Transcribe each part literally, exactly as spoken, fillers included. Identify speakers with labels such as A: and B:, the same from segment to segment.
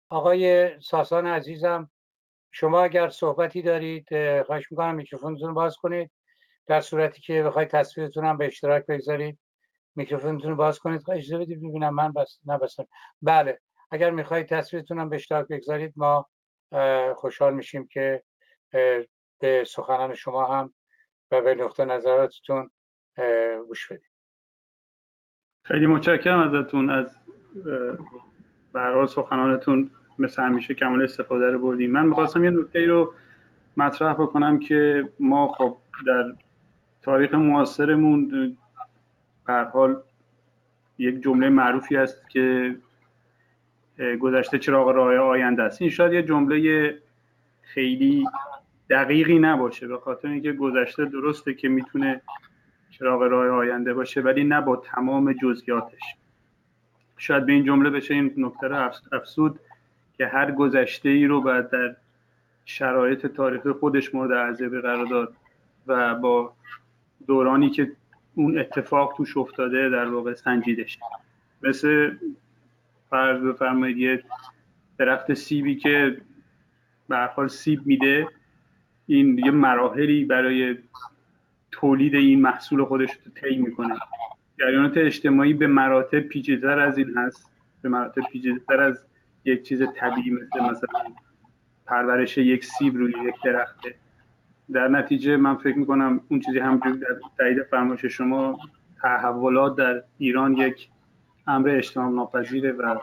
A: آقای ساسان عزیزم، شما اگر صحبتی دارید خواهش میکنم میکروفونتون رو باز کنید. در صورتی که بخواید تصویرتون هم به اشتراک بگذارید میکروفونتون رو باز کنید. اجازه بدید ببینم من بس نبستم. بله، اگر میخواید تصویرتون هم به اشتراک بگذارید ما خوشحال میشیم که به سخنان شما هم و به نقطه نظراتتون گوش بدیم.
B: خیلی متشکرم ازتون. از به هر حال سخنانتون مثل همیشه کمال استفاده رو بردیم. من می‌خواستم یه نکته رو مطرح بکنم که ما خب در تاریخ معاصرمون به هر حال یک جمله معروفی هست که گذشته چراغ راه آینده است. این شاید یه جمله خیلی دقیقی نباشه، به خاطر اینکه گذشته درسته که میتونه چراغ راه آینده باشه ولی نه با تمام جزئیاتش. شاید به این جمله بشه این نکته رو افزود که هر گذشته ای رو باید در شرایط تاریخی خودش مورد ارزیابی قرار داد و با دورانی که اون اتفاق توش افتاده در واقع سنجیدش. مثل فرض بفرمایید یه درخت سیبی که به هر حال سیب میده، این یه مراحلی برای تولید این محصول خودش رو طی میکنه. جریانات اجتماعی به مراتب پیچیده‌تر از این هست، به مراتب پیچیده‌تر از یک چیز طبیعی مثل مثلا پرورش یک سیب روی یک درخته. در نتیجه من فکر میکنم اون چیزی همونجوری در تایید فرمایش شما، تحولات در ایران یک امر اجتناب ناپذیره و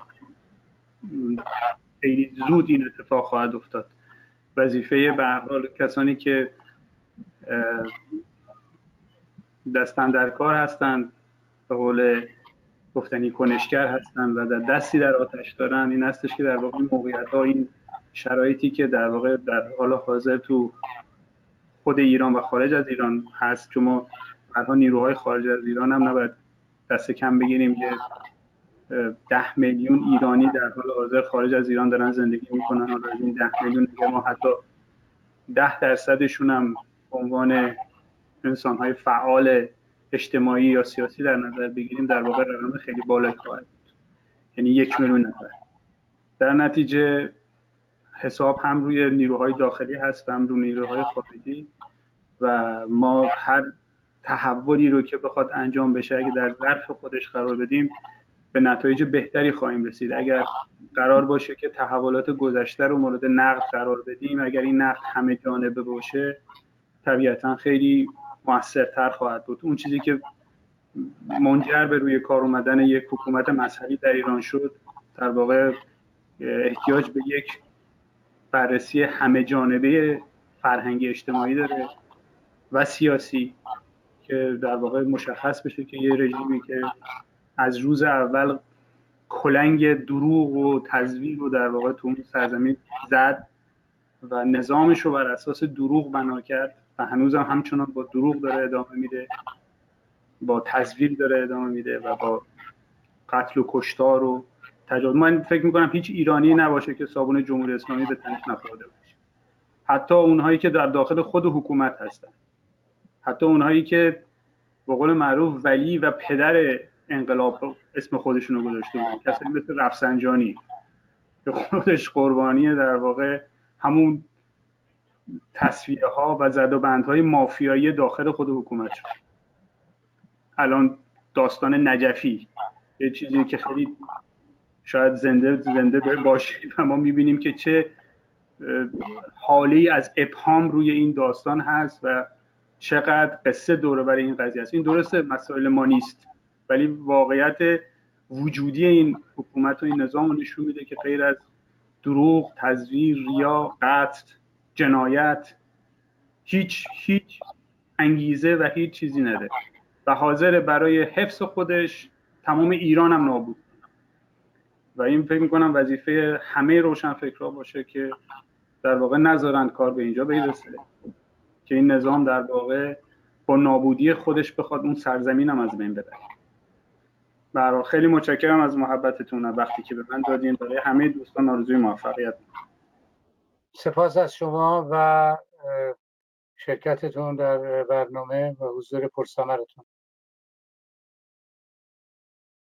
B: خیلی زود این اتفاق خواهد افتاد. وظیفه به هر حال کسانی که دستن در کار هستند، به قول گفتنی کنشگر هستند و در دستی در آتش دارن، این هستش که در واقع موقعیت‌ها، این شرایطی که در واقع در حال حاضر تو خود ایران و خارج از ایران هست، که ما الان نیروهای خارج از ایران هم نباید دست کم بگیریم که ده میلیون ایرانی در حال حاضر خارج از ایران دارن زندگی میکنن. حالا از این ده میلیون دیگه ما حتی ده درصدشون هم به عنوان انسان‌های فعال اجتماعی یا سیاسی در نظر بگیریم، در واقع رقم خیلی بالایی خواهد بود، یعنی یک میلیون نفر. در نتیجه حساب هم روی نیروهای داخلی هست هم روی نیروهای خارجی و ما هر تحولی رو که بخواد انجام بشه اگه در ظرف خودش قرار بدیم به نتایج بهتری خواهیم رسید. اگر قرار باشه که تحولات گذشته رو مورد نقد قرار بدیم، اگر این نقد همه جانبه باشه، طبیعتا خیلی موثرتر خواهد بود. اون چیزی که منجر به روی کار اومدن یک حکومت مذهبی در ایران شد، در واقع احتیاج به یک بررسی همه جانبه فرهنگی اجتماعی داره و سیاسی که در واقع مشخص بشه که یه رژیمی که از روز اول کلنگ دروغ و تزویر رو در واقع تو اون سرزمین زد و نظامش رو بر اساس دروغ بنا کرد و هنوز هم همچنان با دروغ داره ادامه میده، با تزویر داره ادامه میده و با قتل و کشتار و تجاوز. من فکر میکنم هیچ ایرانی نباشه که صابون جمهوری اسلامی به تنش نخورده باشه، حتی اونهایی که در داخل خود حکومت هستن، حتی اونهایی که به قول معروف ولی و پدر انقلاب اسم خودشون رو گذاشته بودن، کسایی مثل رفسنجانی که خودش قربانی در واقع همون تصفیه ها و زد و بندهای مافیایی داخل خود حکومت شد. الان داستان نجفی یه چیزی که خیلی شاید زنده زنده باشه و ما میبینیم که چه حالی از ابهام روی این داستان هست و چقدر قصه دوره برای این قضیه است. این درسته مسائل ما نیست، ولی واقعیت وجودی این حکومت و این نظام رو نشون میده که غیر از دروغ، تزویر، ریا، قتل، جنایت هیچ هیچ انگیزه و هیچ چیزی نداره و حاضر برای حفظ خودش تمام ایران هم نابود. و این فکر میکنم وظیفه همه روشنفکرها باشه که در واقع نذارن کار به اینجا برسه که این نظام در واقع با نابودی خودش بخواد اون سرزمین هم از بین ببره. برای خیلی متشکرم از محبتتون و وقتی که به من دادین. برای همه دوستان آرزوی موفقیت.
A: سپاس از شما و شرکتتون در برنامه و حضور پرثمرتون.